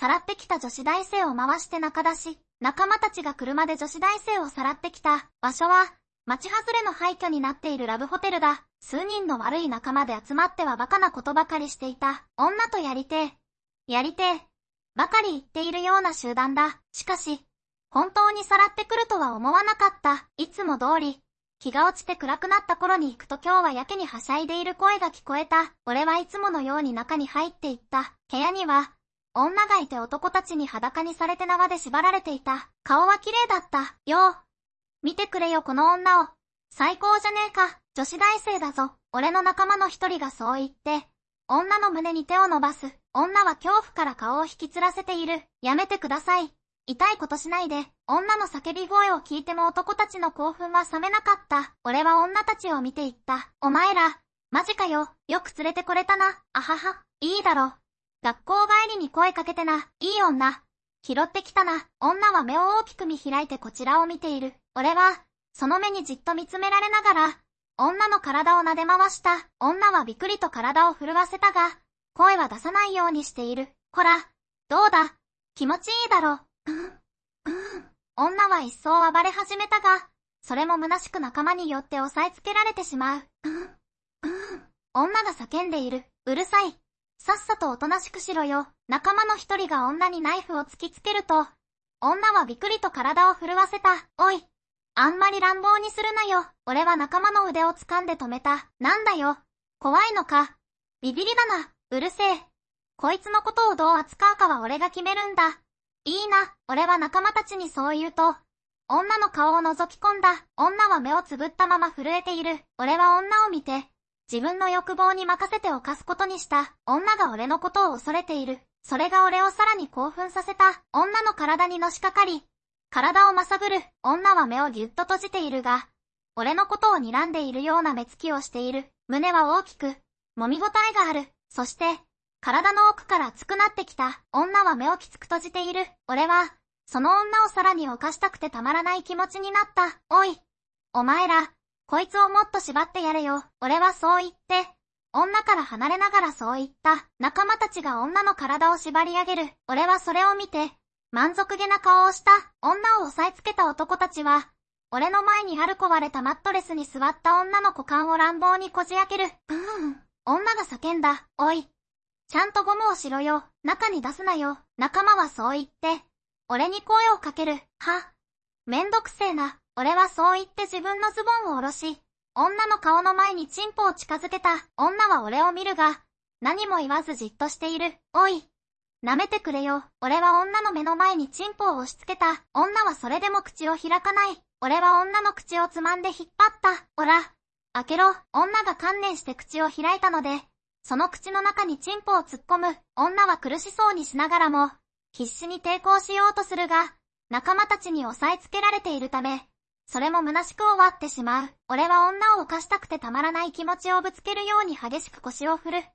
さらってきた女子大生を回して仲出し。仲間たちが車で女子大生をさらってきた場所は、町外れの廃墟になっているラブホテルだ。数人の悪い仲間で集まってはバカなことばかりしていた。女とやりてえ、ばかり言っているような集団だ。しかし、本当にさらってくるとは思わなかった。いつも通り、日が落ちて暗くなった頃に行くと今日はやけにはしゃいでいる声が聞こえた。俺はいつものように中に入っていった。部屋には、女がいて男たちに裸にされて縄で縛られていた。顔は綺麗だった。よう。見てくれよこの女を。最高じゃねえか。女子大生だぞ。俺の仲間の一人がそう言って、女の胸に手を伸ばす。女は恐怖から顔を引きつらせている。やめてください。痛いことしないで。女の叫び声を聞いても男たちの興奮は冷めなかった。俺は女たちを見ていった。お前ら、マジかよ。よく連れてこれたな。あはは。いいだろ。学校帰りに声かけてな。いい女。拾ってきたな。女は目を大きく見開いてこちらを見ている。俺は、その目にじっと見つめられながら、女の体を撫で回した。女はびっくりと体を震わせたが、声は出さないようにしている。こら、どうだ。気持ちいいだろ。女は一層暴れ始めたが、それも虚しく仲間によって押さえつけられてしまう。女が叫んでいる。うるさい。さっさとおとなしくしろよ。仲間の一人が女にナイフを突きつけると、女はびっくりと体を震わせた。おい。あんまり乱暴にするなよ。俺は仲間の腕を掴んで止めた。なんだよ。怖いのか。ビビりだな。うるせえ。こいつのことをどう扱うかは俺が決めるんだ。いいな。俺は仲間たちにそう言うと、女の顔を覗き込んだ。女は目をつぶったまま震えている。俺は女を見て、自分の欲望に任せて犯すことにした。女が俺のことを恐れている。それが俺をさらに興奮させた。女の体にのしかかり、体をまさぐる。女は目をぎゅっと閉じているが、俺のことを睨んでいるような目つきをしている。胸は大きく、揉みごたえがある。そして、体の奥から熱くなってきた。女は目をきつく閉じている。俺は、その女をさらに犯したくてたまらない気持ちになった。おい。お前ら、こいつをもっと縛ってやれよ。俺はそう言って、女から離れながらそう言った。仲間たちが女の体を縛り上げる。俺はそれを見て、満足げな顔をした。女を押さえつけた男たちは、俺の前にある壊れたマットレスに座った女の股間を乱暴にこじ開ける。女が叫んだ。おい。ちゃんとゴムをしろよ。中に出すなよ。仲間はそう言って、俺に声をかける。は。めんどくせえな。俺はそう言って自分のズボンを下ろし、女の顔の前にチンポを近づけた。女は俺を見るが、何も言わずじっとしている。おい。舐めてくれよ。俺は女の目の前にチンポを押し付けた。女はそれでも口を開かない。俺は女の口をつまんで引っ張った。おら。開けろ。女が観念して口を開いたので、その口の中にチンポを突っ込む。女は苦しそうにしながらも、必死に抵抗しようとするが、仲間たちに押さえつけられているため、それも虚しく終わってしまう。俺は女を犯したくてたまらない気持ちをぶつけるように激しく腰を振る。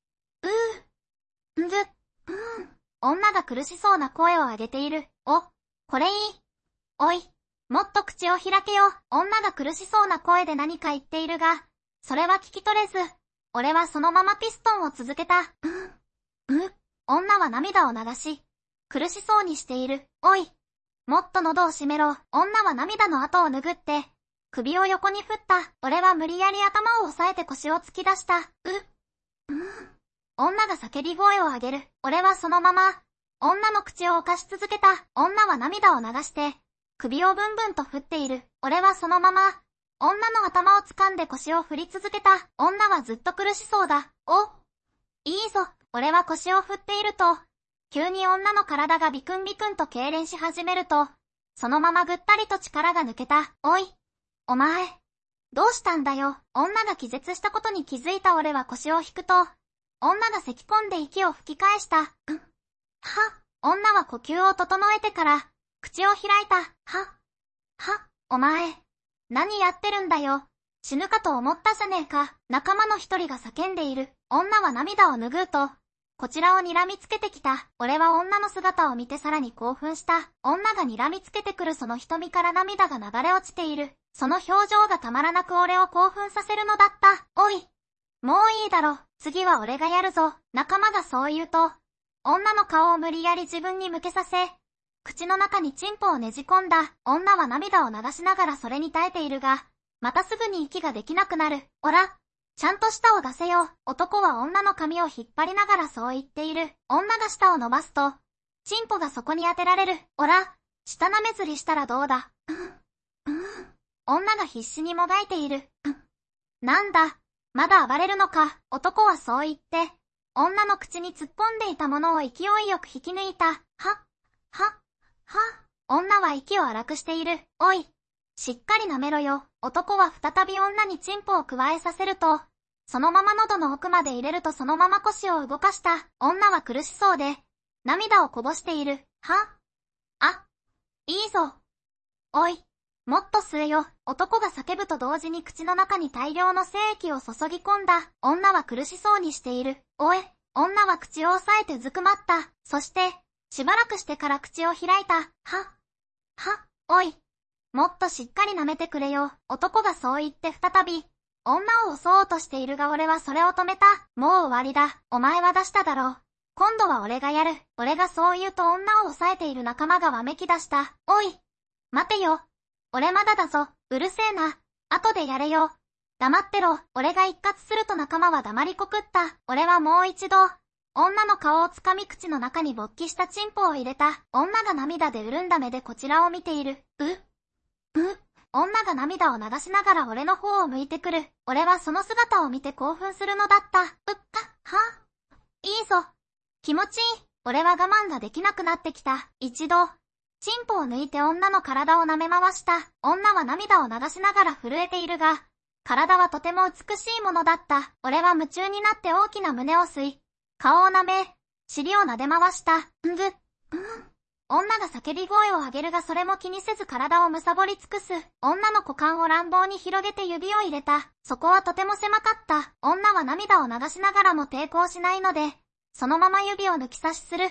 女が苦しそうな声を上げている。お、これいい。おい、もっと口を開けよ。女が苦しそうな声で何か言っているが、それは聞き取れず、俺はそのままピストンを続けた。女は涙を流し、苦しそうにしている。おい、もっと喉を閉めろ。女は涙の跡を拭って、首を横に振った。俺は無理やり頭を押さえて腰を突き出した。女が叫び声を上げる。俺はそのまま、女の口を犯し続けた。女は涙を流して、首をブンブンと振っている。俺はそのまま、女の頭を掴んで腰を振り続けた。女はずっと苦しそうだ。お、いいぞ。俺は腰を振っていると、急に女の体がビクンビクンと痙攣し始めると、そのままぐったりと力が抜けた。おい、お前、どうしたんだよ。女が気絶したことに気づいた俺は腰を引くと、女が咳込んで息を吹き返した。女は呼吸を整えてから、口を開いた。お前、何やってるんだよ。死ぬかと思ったじゃねえか。仲間の一人が叫んでいる。女は涙を拭うと、こちらを睨みつけてきた。俺は女の姿を見てさらに興奮した。女が睨みつけてくるその瞳から涙が流れ落ちている。その表情がたまらなく俺を興奮させるのだった。おい、もういいだろ。次は俺がやるぞ。仲間がそう言うと、 女の顔を無理やり自分に向けさせ、口の中にチンポをねじ込んだ。女は涙を流しながらそれに耐えているが、またすぐに息ができなくなる。おら、ちゃんと舌を出せよ。男は女の髪を引っ張りながらそう言っている。女が舌を伸ばすと、チンポがそこに当てられる。おら、舌舐め釣りしたらどうだ。女が必死にもがいている。なんだ、まだ暴れるのか。男はそう言って、女の口に突っ込んでいたものを勢いよく引き抜いた。女は息を荒くしている。おい、しっかり舐めろよ。男は再び女にチンポを加えさせると、そのまま喉の奥まで入れるとそのまま腰を動かした。女は苦しそうで、涙をこぼしている。いいぞ。おい、もっと吸えよ。男が叫ぶと同時に口の中に大量の精液を注ぎ込んだ。女は苦しそうにしている。女は口を押さえてうずくまった。そして、しばらくしてから口を開いた。おい、もっとしっかり舐めてくれよ。男がそう言って再び、女を襲おうとしているが俺はそれを止めた。もう終わりだ。お前は出しただろう。今度は俺がやる。俺がそう言うと女を抑えている仲間がわめき出した。おい、待てよ。俺まだだぞ。うるせえな。後でやれよ。黙ってろ。俺が一括すると仲間は黙りこくった。俺はもう一度、女の顔をつかみ口の中に勃起したチンポを入れた。女が涙で潤んだ目でこちらを見ている。女が涙を流しながら俺の方を向いてくる。俺はその姿を見て興奮するのだった。いいぞ。気持ちいい。俺は我慢ができなくなってきた。一度、チンポを抜いて女の体を舐め回した。女は涙を流しながら震えているが、体はとても美しいものだった。俺は夢中になって大きな胸を吸い、顔を舐め、尻を撫で回した。女が叫び声を上げるがそれも気にせず体を貪り尽くす。女の股間を乱暴に広げて指を入れた。そこはとても狭かった。女は涙を流しながらも抵抗しないので、そのまま指を抜き差しする。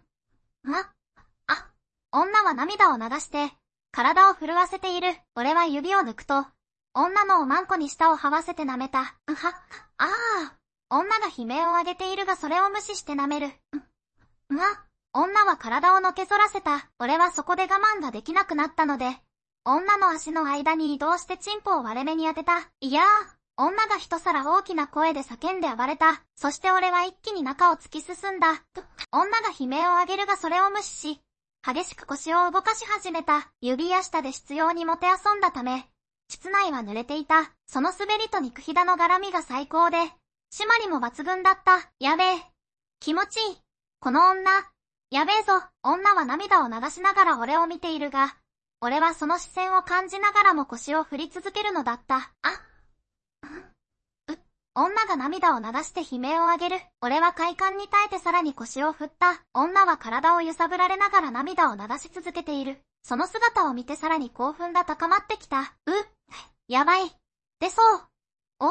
女は涙を流して、体を震わせている。俺は指を抜くと、女のおまんこに舌を這わせて舐めた。女が悲鳴を上げているがそれを無視して舐める。女は体をのけぞらせた。俺はそこで我慢ができなくなったので、女の足の間に移動してチンポを割れ目に当てた。いやー、女が一皿大きな声で叫んで暴れた。そして俺は一気に中を突き進んだ。女が悲鳴を上げるがそれを無視し、激しく腰を動かし始めた。指や舌で執拗にもてあそんだため、膣内は濡れていた。その滑りと肉ひだの絡みが最高で、締まりも抜群だった。やべえ。気持ちいい。この女。やべえぞ。女は涙を流しながら俺を見ているが、俺はその視線を感じながらも腰を振り続けるのだった。女が涙を流して悲鳴を上げる。俺は快感に耐えてさらに腰を振った。女は体を揺さぶられながら涙を流し続けている。その姿を見てさらに興奮が高まってきた。やばい。出そう。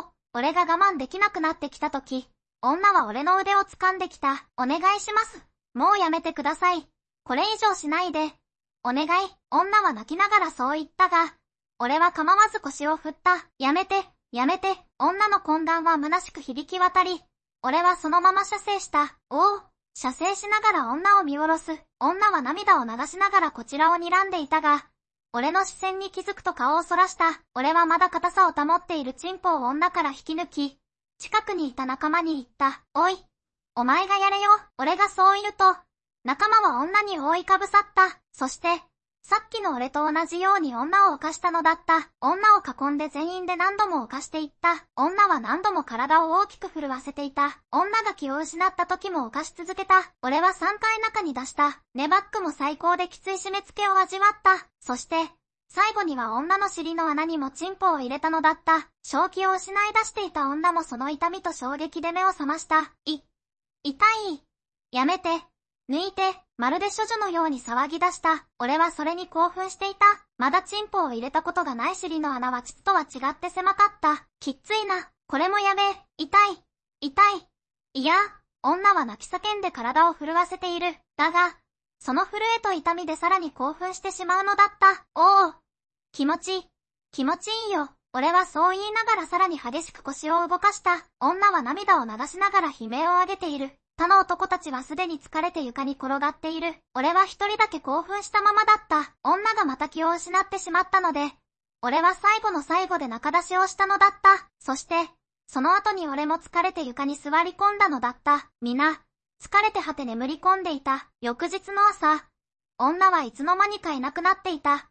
俺が我慢できなくなってきたとき、女は俺の腕を掴んできた。お願いします。もうやめてください。これ以上しないで。お願い。女は泣きながらそう言ったが、俺は構わず腰を振った。やめて。女の懇談は虚しく響き渡り、俺はそのまま射精した。射精しながら女を見下ろす。女は涙を流しながらこちらを睨んでいたが、俺の視線に気づくと顔をそらした。俺はまだ硬さを保っているチンポを女から引き抜き、近くにいた仲間に言った。おい、お前がやれよ。俺がそう言うと、仲間は女に覆いかぶさった。そして、さっきの俺と同じように女を犯したのだった。女を囲んで全員で何度も犯していった。女は何度も体を大きく震わせていた。女が気を失った時も犯し続けた。俺は3回中に出した。ネバックも最高できつい締め付けを味わった。そして、最後には女の尻の穴にもチンポを入れたのだった。正気を失い出していた女もその痛みと衝撃で目を覚ました。痛い。やめて。抜いて、まるで処女のように騒ぎ出した。俺はそれに興奮していた。まだチンポを入れたことがない尻の穴は膣とは違って狭かった。きっついな。これもやべえ。痛い。いや、女は泣き叫んで体を震わせている。だが、その震えと痛みでさらに興奮してしまうのだった。気持ちいいよ。俺はそう言いながらさらに激しく腰を動かした。女は涙を流しながら悲鳴を上げている。 他の男たちはすでに疲れて床に転がっている。俺は一人だけ興奮したままだった。女がまた気を失ってしまったので、俺は最後の最後で中出しをしたのだった。そして、その後に俺も疲れて床に座り込んだのだった。皆、疲れて果て眠り込んでいた。翌日の朝、女はいつの間にかいなくなっていた。